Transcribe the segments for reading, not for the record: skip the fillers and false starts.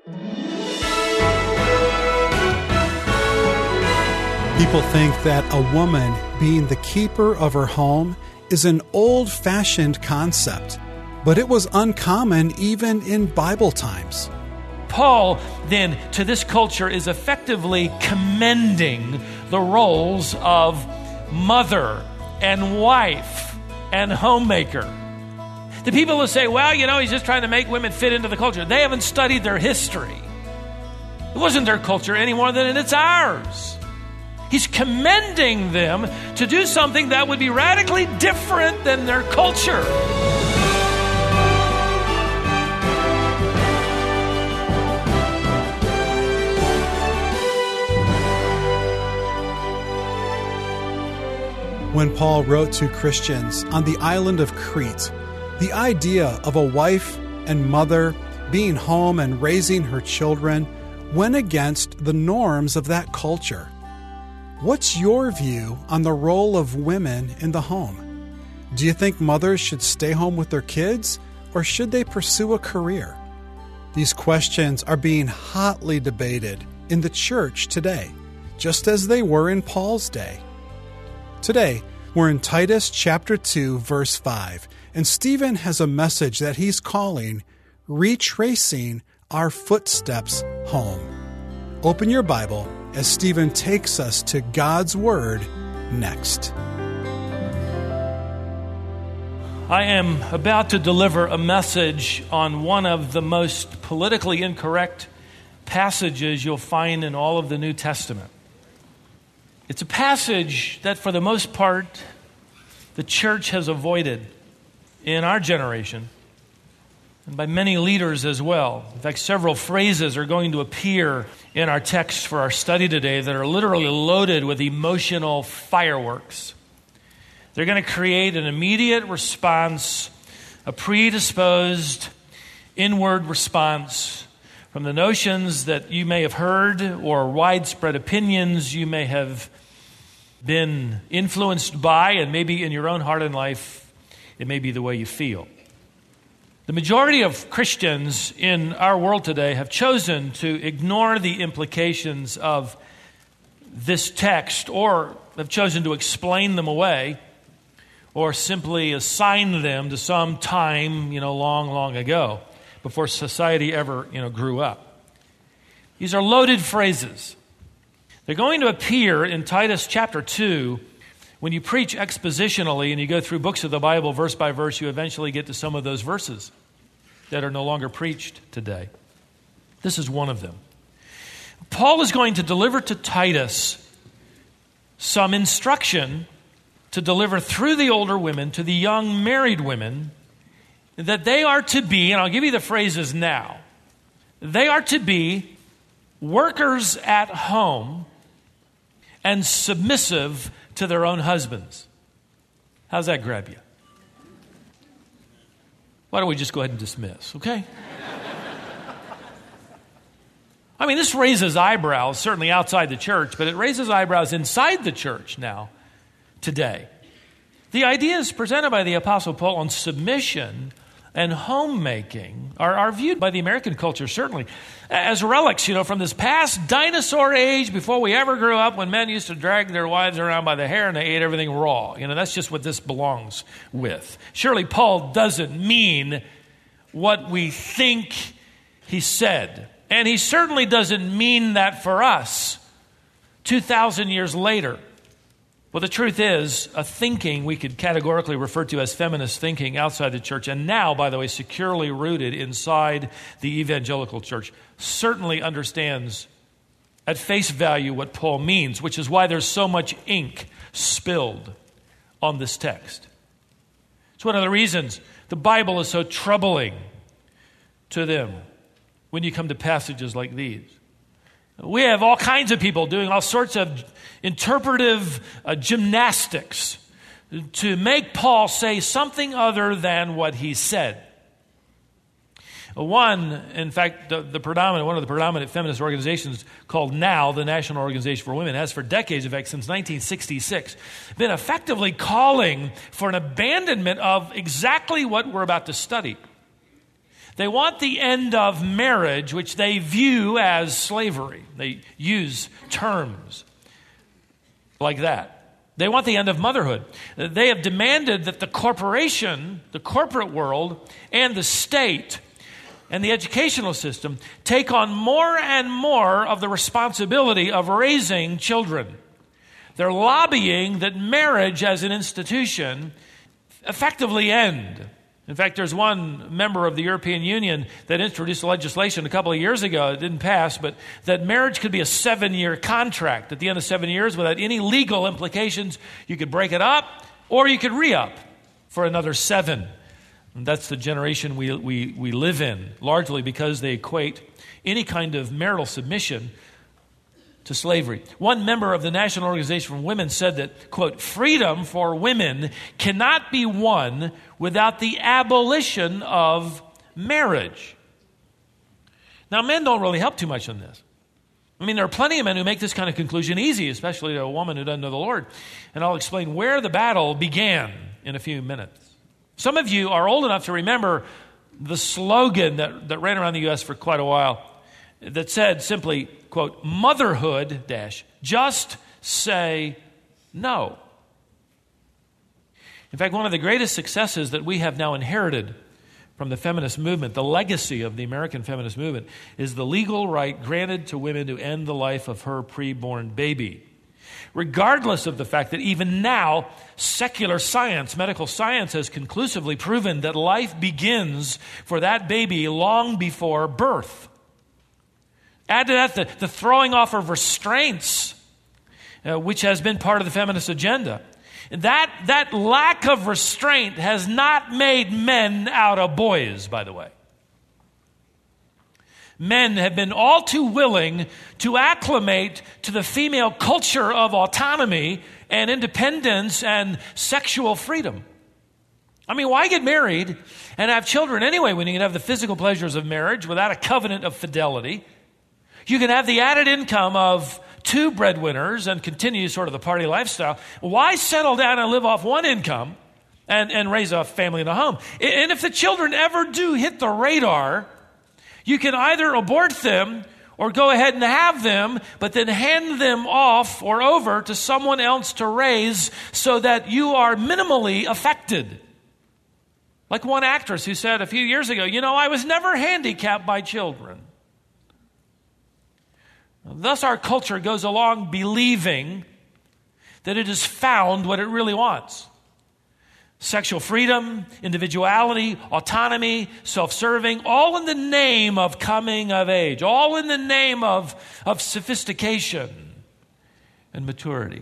People think that a woman being the keeper of her home is an old-fashioned concept, but it was uncommon even in Bible times. Paul, then, to this culture is effectively commending the roles of mother and wife and homemaker. The people who say, well, he's just trying to make women fit into the culture, they haven't studied their history. It wasn't their culture any more than it's ours. He's commending them to do something that would be radically different than their culture. When Paul wrote to Christians on the island of Crete, the idea of a wife and mother being home and raising her children went against the norms of that culture. What's your view on the role of women in the home? Do you think mothers should stay home with their kids, or should they pursue a career? These questions are being hotly debated in the church today, just as they were in Paul's day. Today, we're in Titus chapter 2, verse 5, and Stephen has a message that he's calling Retracing Our Footsteps Home. Open your Bible as Stephen takes us to God's Word next. I am about to deliver a message on one of the most politically incorrect passages you'll find in all of the New Testament. It's a passage that, for the most part, the church has avoided in our generation, and by many leaders as well. In fact, several phrases are going to appear in our text for our study today that are literally loaded with emotional fireworks. They're going to create an immediate response, a predisposed inward response from the notions that you may have heard or widespread opinions you may have been influenced by, and maybe in your own heart and life, it may be the way you feel. The majority of Christians in our world today have chosen to ignore the implications of this text, or have chosen to explain them away, or simply assign them to some time, long ago, before society ever, grew up. These are loaded phrases. They're going to appear in Titus chapter 2. When you preach expositionally and you go through books of the Bible verse by verse, you eventually get to some of those verses that are no longer preached today. This is one of them. Paul is going to deliver to Titus some instruction to deliver through the older women to the young married women, that they are to be, and I'll give you the phrases now, they are to be workers at home and submissive to their own husbands. How's that grab you? Why don't we just go ahead and dismiss, okay? I mean, this raises eyebrows, certainly outside the church, but it raises eyebrows inside the church now, today. The ideas presented by the Apostle Paul on submission and homemaking are viewed by the American culture, certainly, as relics, from this past dinosaur age before we ever grew up, when men used to drag their wives around by the hair and they ate everything raw. That's just what this belongs with. Surely Paul doesn't mean what we think he said. And he certainly doesn't mean that for us 2,000 years later. Well, the truth is, a thinking we could categorically refer to as feminist thinking outside the church, and now, by the way, securely rooted inside the evangelical church, certainly understands at face value what Paul means, which is why there's so much ink spilled on this text. It's one of the reasons the Bible is so troubling to them when you come to passages like these. We have all kinds of people doing all sorts of interpretive gymnastics to make Paul say something other than what he said. One of the predominant feminist organizations called NOW, the National Organization for Women, has for decades, in fact, since 1966, been effectively calling for an abandonment of exactly what we're about to study. They want the end of marriage, which they view as slavery. They use terms like that. They want the end of motherhood. They have demanded that the corporation, the corporate world, and the state and the educational system take on more and more of the responsibility of raising children. They're lobbying that marriage as an institution effectively end. In fact, there's one member of the European Union that introduced legislation a couple of years ago. It didn't pass, but that marriage could be a 7-year contract. At the end of 7 years, without any legal implications, you could break it up or you could re-up for another 7. And that's the generation we live in, largely because they equate any kind of marital submission to slavery. One member of the National Organization for Women said that, quote, freedom for women cannot be won without the abolition of marriage. Now, men don't really help too much on this. I mean, there are plenty of men who make this kind of conclusion easy, especially to a woman who doesn't know the Lord. And I'll explain where the battle began in a few minutes. Some of you are old enough to remember the slogan that ran around the U.S. for quite a while that said simply, quote, motherhood, just say no. In fact, one of the greatest successes that we have now inherited from the feminist movement, the legacy of the American feminist movement, is the legal right granted to women to end the life of her preborn baby. Regardless of the fact that even now, secular science, medical science, has conclusively proven that life begins for that baby long before birth. Add to that the throwing off of restraints, which has been part of the feminist agenda. That lack of restraint has not made men out of boys, by the way. Men have been all too willing to acclimate to the female culture of autonomy and independence and sexual freedom. I mean, why get married and have children anyway when you can have the physical pleasures of marriage without a covenant of fidelity? You can have the added income of 2 breadwinners and continue sort of the party lifestyle. Why settle down and live off one income and raise a family in a home? And if the children ever do hit the radar, you can either abort them or go ahead and have them, but then hand them off or over to someone else to raise so that you are minimally affected. Like one actress who said a few years ago, I was never handicapped by children. Thus our culture goes along believing that it has found what it really wants. Sexual freedom, individuality, autonomy, self-serving, all in the name of coming of age, all in the name of sophistication and maturity.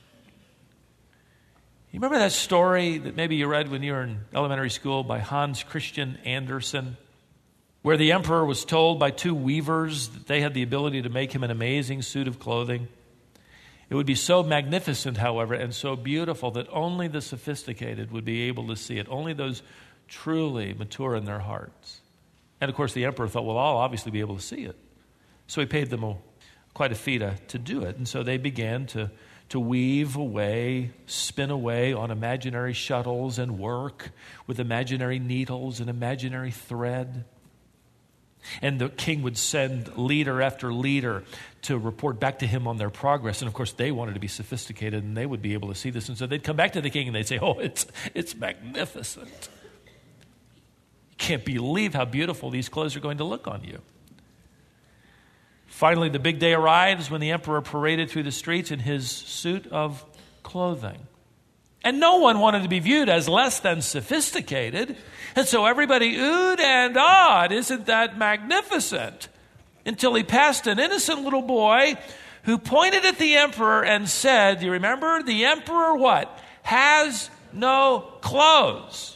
You remember that story that maybe you read when you were in elementary school by Hans Christian Andersen, where the emperor was told by 2 weavers that they had the ability to make him an amazing suit of clothing? It would be so magnificent, however, and so beautiful that only the sophisticated would be able to see it, only those truly mature in their hearts. And of course, the emperor thought, well, I'll obviously be able to see it. So he paid them quite a fee to do it. And so they began to weave away, spin away on imaginary shuttles and work with imaginary needles and imaginary thread. And the king would send leader after leader to report back to him on their progress. And of course, they wanted to be sophisticated and they would be able to see this. And so they'd come back to the king and they'd say, oh, it's magnificent. You can't believe how beautiful these clothes are going to look on you. Finally, the big day arrives when the emperor paraded through the streets in his suit of clothing. And no one wanted to be viewed as less than sophisticated. And so everybody oohed and awed, isn't that magnificent? Until he passed an innocent little boy who pointed at the emperor and said, do you remember? The emperor what? Has no clothes.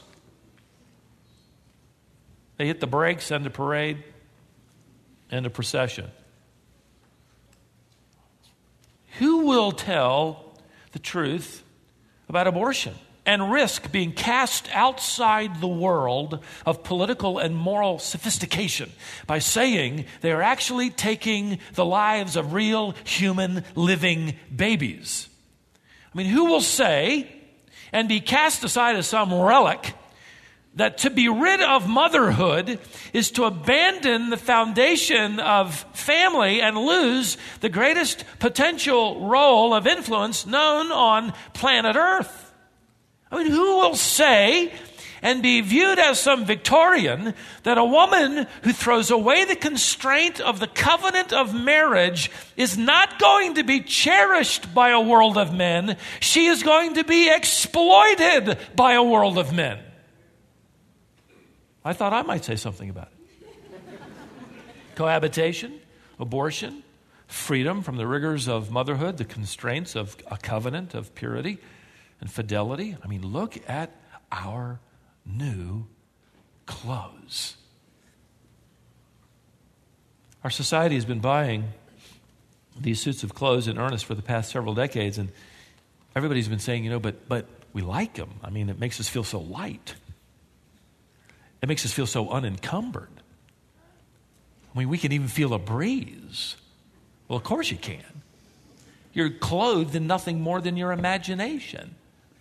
They hit the brakes, end of parade, end of procession. Who will tell the truth about abortion and risk being cast outside the world of political and moral sophistication by saying they are actually taking the lives of real human living babies? I mean, who will say and be cast aside as some relic that to be rid of motherhood is to abandon the foundation of family and lose the greatest potential role of influence known on planet Earth. I mean, who will say and be viewed as some Victorian that a woman who throws away the constraint of the covenant of marriage is not going to be cherished by a world of men? She is going to be exploited by a world of men. I thought I might say something about it. Cohabitation, abortion, freedom from the rigors of motherhood, the constraints of a covenant of purity and fidelity. I mean, look at our new clothes. Our society has been buying these suits of clothes in earnest for the past several decades, and everybody's been saying, but we like them. I mean, it makes us feel so light. It makes us feel so unencumbered. I mean, we can even feel a breeze. Well, of course you can. You're clothed in nothing more than your imagination.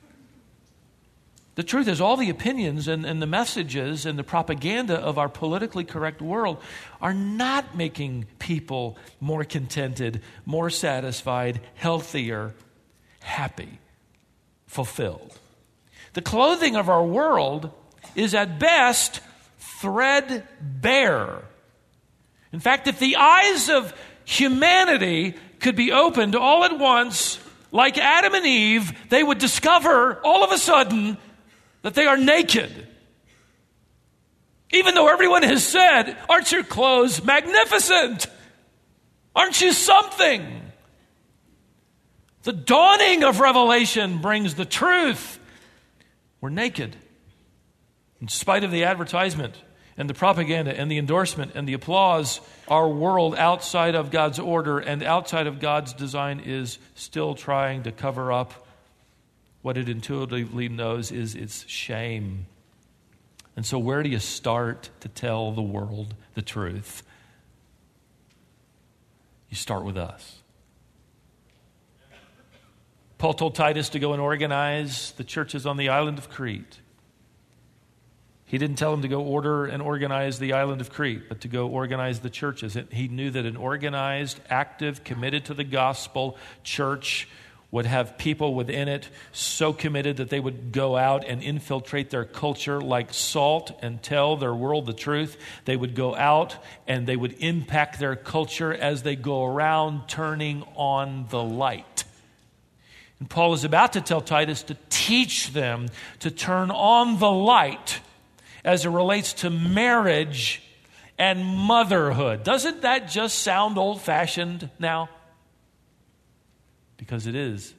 The truth is, all the opinions and the messages and the propaganda of our politically correct world are not making people more contented, more satisfied, healthier, happy, fulfilled. The clothing of our world is at best threadbare. In fact, if the eyes of humanity could be opened all at once, like Adam and Eve, they would discover all of a sudden that they are naked. Even though everyone has said, aren't your clothes magnificent? Aren't you something? The dawning of revelation brings the truth. We're naked. In spite of the advertisement and the propaganda and the endorsement and the applause, our world outside of God's order and outside of God's design is still trying to cover up what it intuitively knows is its shame. And so where do you start to tell the world the truth? You start with us. Paul told Titus to go and organize the churches on the island of Crete. He didn't tell him to go order and organize the island of Crete, but to go organize the churches. He knew that an organized, active, committed to the gospel church would have people within it so committed that they would go out and infiltrate their culture like salt and tell their world the truth. They would go out and they would impact their culture as they go around turning on the light. And Paul is about to tell Titus to teach them to turn on the light as it relates to marriage and motherhood. Doesn't that just sound old-fashioned now? Because it is.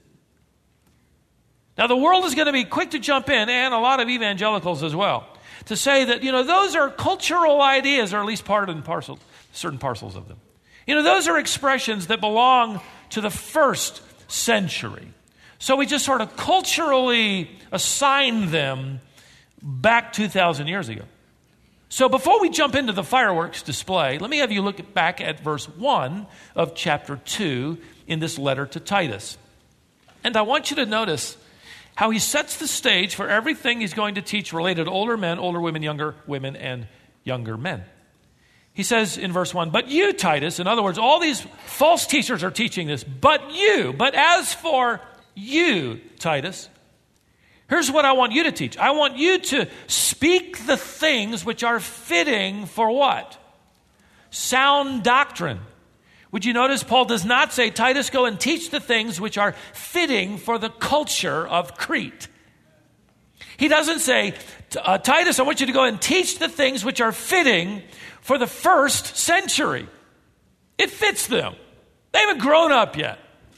Now, the world is going to be quick to jump in, and a lot of evangelicals as well, to say that, those are cultural ideas, or at least part and parcel, certain parcels of them. Those are expressions that belong to the first century. So we just sort of culturally assign them back 2,000 years ago. So before we jump into the fireworks display, let me have you look back at verse 1 of chapter 2 in this letter to Titus. And I want you to notice how he sets the stage for everything he's going to teach related to older men, older women, and younger men. He says in verse 1, but you, Titus, in other words, all these false teachers are teaching this, but as for you, Titus, here's what I want you to teach. I want you to speak the things which are fitting for what? Sound doctrine. Would you notice Paul does not say, Titus, go and teach the things which are fitting for the culture of Crete. He doesn't say, Titus, I want you to go and teach the things which are fitting for the first century. It fits them. They haven't grown up yet.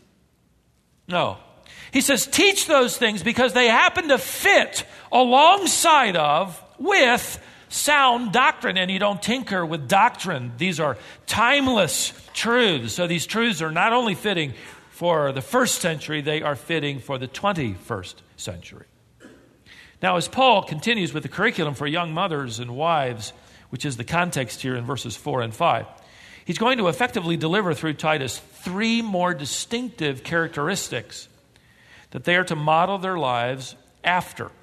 No. He says, teach those things because they happen to fit alongside of, with sound doctrine. And you don't tinker with doctrine. These are timeless truths. So these truths are not only fitting for the first century, they are fitting for the 21st century. Now, as Paul continues with the curriculum for young mothers and wives, which is the context here in verses 4 and 5, he's going to effectively deliver through Titus 3 more distinctive characteristics that they are to model their lives after.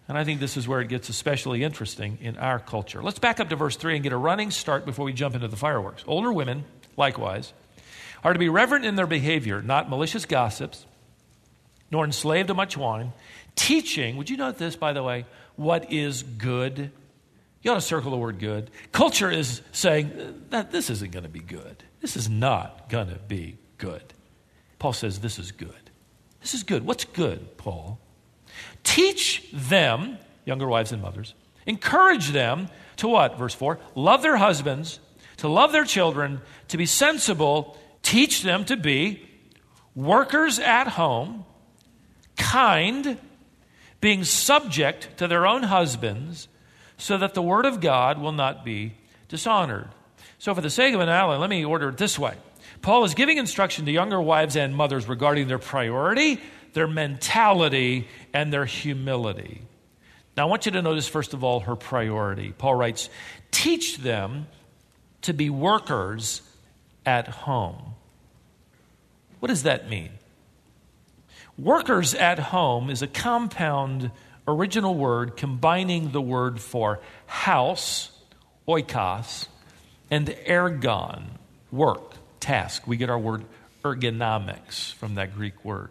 And I think this is where it gets especially interesting in our culture. Let's back up to verse 3 and get a running start before we jump into the fireworks. Older women, likewise, are to be reverent in their behavior, not malicious gossips, nor enslaved to much wine, teaching, would you note this, by the way, what is good? You ought to circle the word good. Culture is saying that this isn't going to be good. This is not going to be good. Paul says this is good. This is good. What's good, Paul? Teach them, younger wives and mothers, encourage them to what? Verse 4, love their husbands, to love their children, to be sensible, teach them to be workers at home, kind, being subject to their own husbands, so that the word of God will not be dishonored. So for the sake of an outline, let me order it this way. Paul is giving instruction to younger wives and mothers regarding their priority, their mentality, and their humility. Now I want you to notice, first of all, her priority. Paul writes, teach them to be workers at home. What does that mean? Workers at home is a compound original word combining the word for house, oikos, and ergon, work, task. We get our word ergonomics from that Greek word.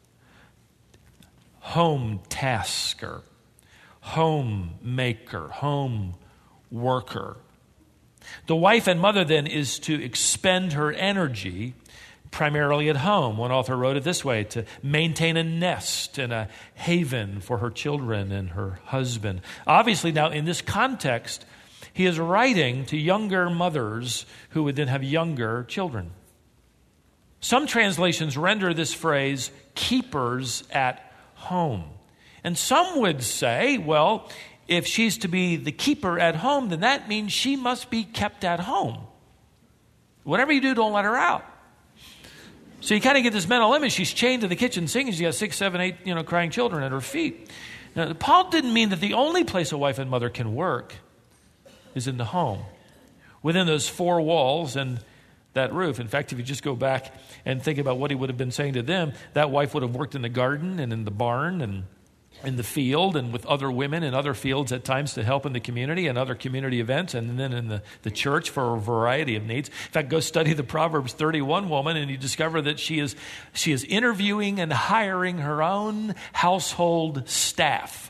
Home tasker, home maker, home worker. The wife and mother then is to expend her energy primarily at home. One author wrote it this way, to maintain a nest and a haven for her children and her husband. Obviously now in this context, he is writing to younger mothers who would then have younger children. Some translations render this phrase keepers at home. And some would say, well, if she's to be the keeper at home, then that means she must be kept at home. Whatever you do, don't let her out. So you kind of get this mental image. She's chained to the kitchen sink, and she's got 6, 7, 8, crying children at her feet. Now, Paul didn't mean that the only place a wife and mother can work is in the home, within those 4 walls and that roof. In fact, if you just go back and think about what he would have been saying to them, that wife would have worked in the garden and in the barn and in the field and with other women in other fields at times to help in the community and other community events, and then in the church for a variety of needs. In fact, go study the Proverbs 31 woman and you discover that she is interviewing and hiring her own household staff.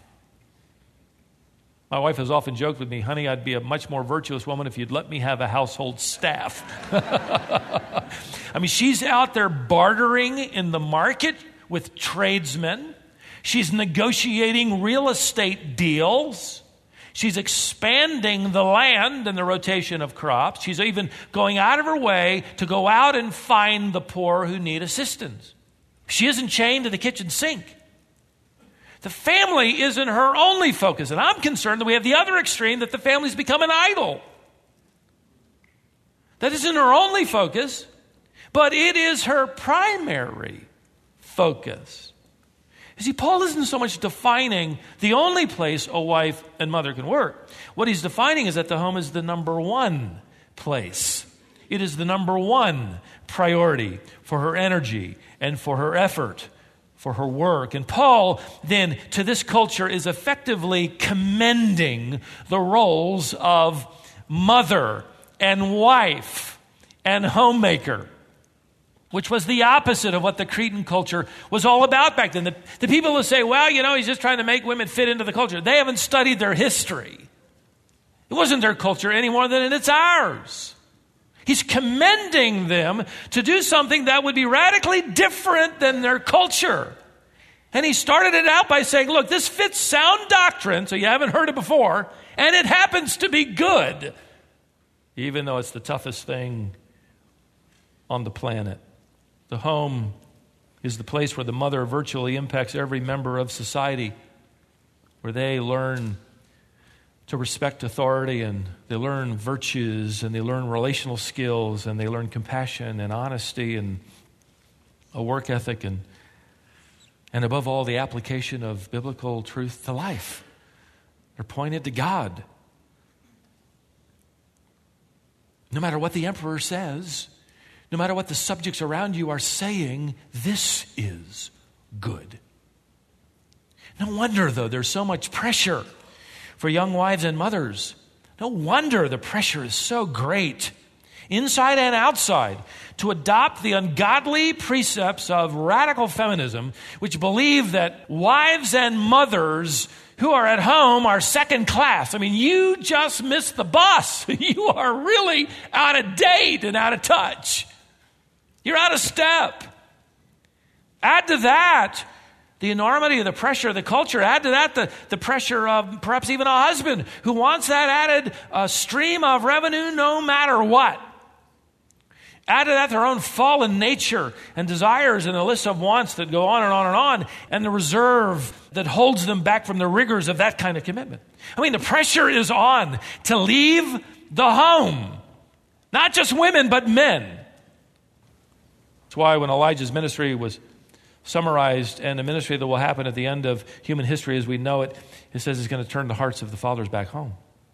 My wife has often joked with me, honey, I'd be a much more virtuous woman if you'd let me have a household staff. I mean, she's out there bartering in the market with tradesmen. She's negotiating real estate deals. She's expanding the land and the rotation of crops. She's even going out of her way to go out and find the poor who need assistance. She isn't chained to the kitchen sink. The family isn't her only focus. And I'm concerned that we have the other extreme, that the family's become an idol. That isn't her only focus, but it is her primary focus. You see, Paul isn't so much defining the only place a wife and mother can work. What he's defining is that the home is the number one place. It is the number one priority for her energy and for her effort, for her work. And Paul then, to this culture, is effectively commending the roles of mother and wife and homemaker, which was the opposite of what the Cretan culture was all about back then. The people who say, well, he's just trying to make women fit into the culture, they haven't studied their history. It wasn't their culture any more than it's ours. He's commending them to do something that would be radically different than their culture. And he started it out by saying, look, this fits sound doctrine, so you haven't heard it before, and it happens to be good, even though it's the toughest thing on the planet. The home is the place where the mother virtually impacts every member of society, where they learn to respect authority, and they learn virtues, and they learn relational skills, and they learn compassion and honesty and a work ethic, and above all, the application of biblical truth to life. They're pointed to God. No matter what the emperor says, no matter what the subjects around you are saying, this is good. No wonder, though, there's so much pressure for young wives and mothers. No wonder the pressure is so great, inside and outside, to adopt the ungodly precepts of radical feminism, which believe that wives and mothers who are at home are second class. I mean, you just missed the bus. You are really out of date and out of touch. You're out of step. Add to that the enormity of the pressure of the culture. Add to that the pressure of perhaps even a husband who wants that added stream of revenue no matter what. Add to that their own fallen nature and desires and a list of wants that go on and on and on, and the reserve that holds them back from the rigors of that kind of commitment. I mean, the pressure is on to leave the home. Not just women, but men. That's why when Elijah's ministry was summarized, and the ministry that will happen at the end of human history as we know it, it says it's going to turn the hearts of the fathers back home.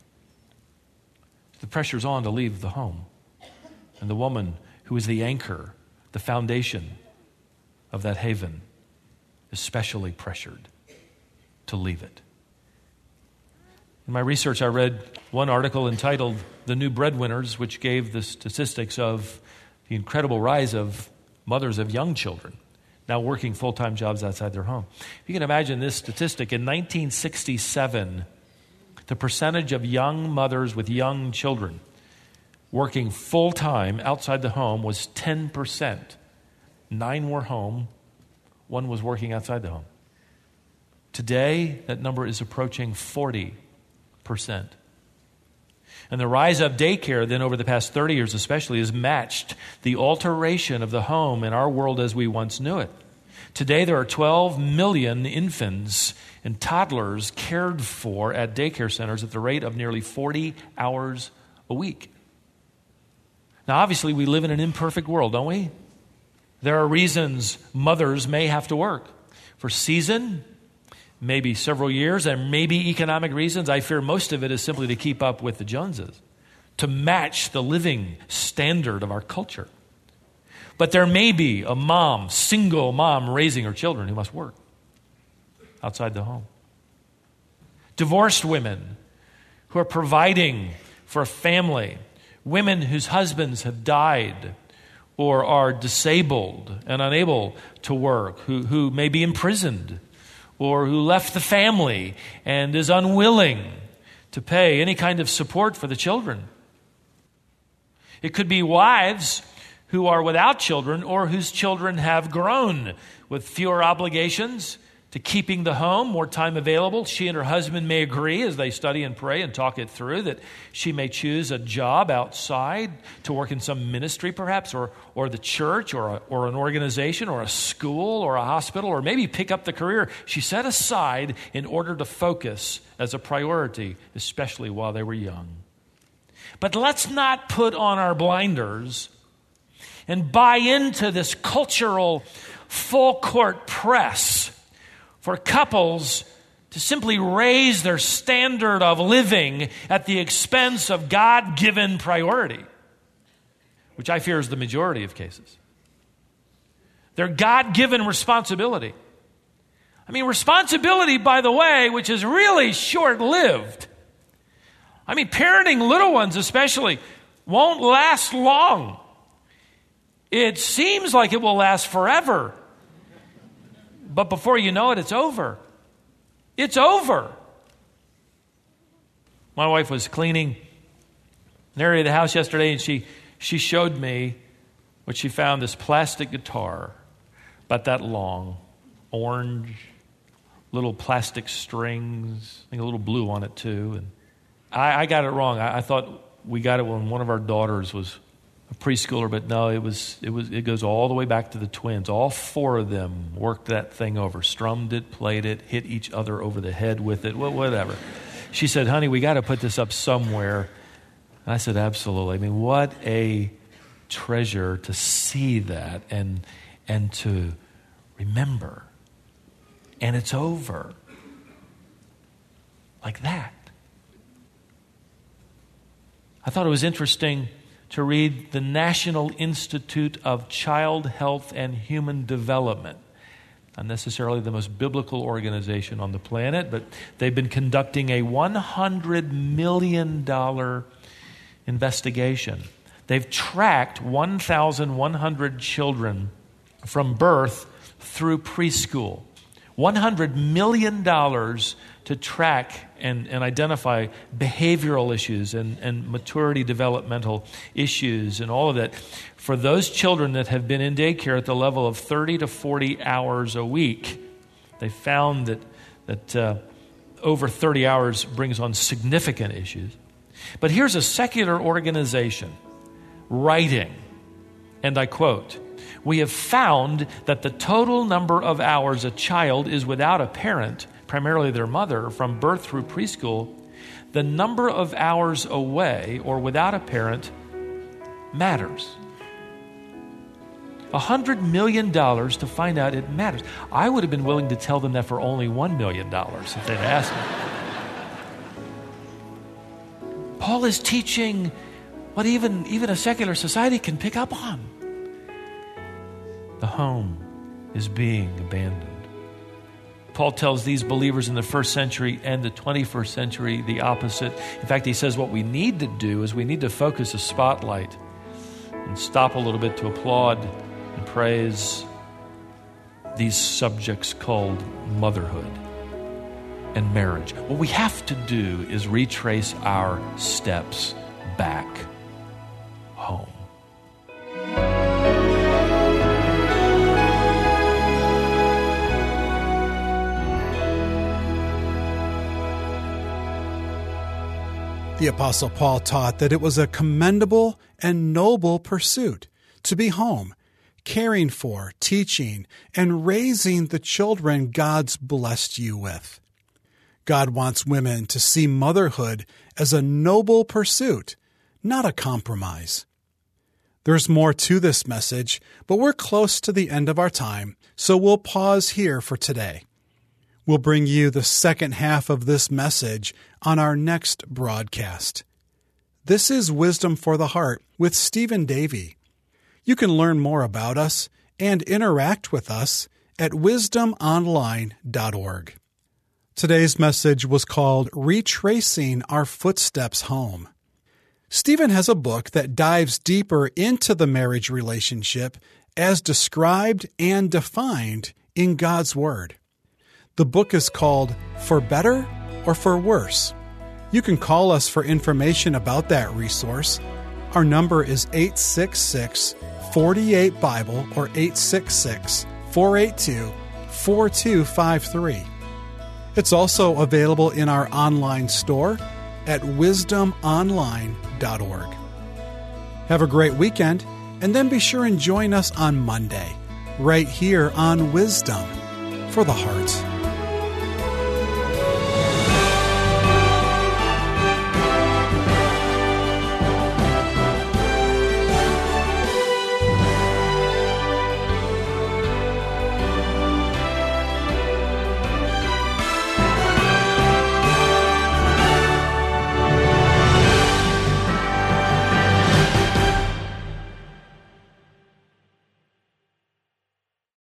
The pressure's on to leave the home. And the woman who is the anchor, the foundation of that haven, is especially pressured to leave it. In my research, I read one article entitled "The New Breadwinners," which gave the statistics of the incredible rise of mothers of young children now working full-time jobs outside their home. If you can imagine this statistic, in 1967, the percentage of young mothers with young children working full-time outside the home was 10%. 9 were home, 1 was working outside the home. Today, that number is approaching 40%. And the rise of daycare then over the past 30 years especially has matched the alteration of the home in our world as we once knew it. Today there are 12 million infants and toddlers cared for at daycare centers at the rate of nearly 40 hours a week. Now obviously we live in an imperfect world, don't we? There are reasons mothers may have to work. For season, maybe several years, and maybe economic reasons. I fear most of it is simply to keep up with the Joneses, to match the living standard of our culture. But there may be a mom, single mom raising her children who must work outside the home. Divorced women who are providing for a family, women whose husbands have died or are disabled and unable to work, who may be imprisoned, or who left the family and is unwilling to pay any kind of support for the children. It could be wives who are without children or whose children have grown with fewer obligations to keeping the home, more time available. She and her husband may agree as they study and pray and talk it through that she may choose a job outside to work in some ministry perhaps, or the church, or an organization, or a school, or a hospital, or maybe pick up the career she set aside in order to focus as a priority, especially while they were young. But let's not put on our blinders and buy into this cultural full court press for couples to simply raise their standard of living at the expense of God-given priority, which I fear is the majority of cases. Their God-given responsibility. I mean, responsibility, by the way, which is really short-lived. I mean, parenting little ones especially won't last long. It seems like it will last forever. But before you know it, it's over. It's over. My wife was cleaning an area of the house yesterday, and she showed me what she found, this plastic guitar, about that long, orange, little plastic strings, I think a little blue on it too. And I got it wrong. I thought we got it when one of our daughters was a preschooler, but no, it goes all the way back to the twins. All 4 of them worked that thing over, strummed it, played it, hit each other over the head with it, whatever. She said, "Honey, we got to put this up somewhere." And I said, "Absolutely." I mean, what a treasure to see that and to remember. And it's over. Like that. I thought it was interesting to read the National Institute of Child Health and Human Development Not necessarily the most biblical organization on the planet, but they've been conducting a $100 million investigation. They've tracked 1,100 children from birth through preschool. $100 million to track and identify behavioral issues and maturity developmental issues and all of that for those children that have been in daycare at the level of 30 to 40 hours a week. They found that over 30 hours brings on significant issues. But here's a secular organization writing, and I quote, "We have found that the total number of hours a child is without a parent, primarily their mother, from birth through preschool, the number of hours away or without a parent matters." $100 million to find out it matters. I would have been willing to tell them that for only $1 million if they'd asked me. Paul is teaching what even a secular society can pick up on. The home is being abandoned. Paul tells these believers in the first century and the 21st century the opposite. In fact, he says what we need to do is we need to focus a spotlight and stop a little bit to applaud and praise these subjects called motherhood and marriage. What we have to do is retrace our steps back home. The Apostle Paul taught that it was a commendable and noble pursuit to be home, caring for, teaching, and raising the children God's blessed you with. God wants women to see motherhood as a noble pursuit, not a compromise. There's more to this message, but we're close to the end of our time, so we'll pause here for today. We'll bring you the second half of this message on our next broadcast. This is Wisdom for the Heart with Stephen Davey. You can learn more about us and interact with us at wisdomonline.org. Today's message was called Retracing Our Footsteps Home. Stephen has a book that dives deeper into the marriage relationship as described and defined in God's Word. The book is called For Better or For Worse. You can call us for information about that resource. Our number is 866-48-BIBLE or 866-482-4253. It's also available in our online store at wisdomonline.org. Have a great weekend, and then be sure and join us on Monday, right here on Wisdom for the Heart.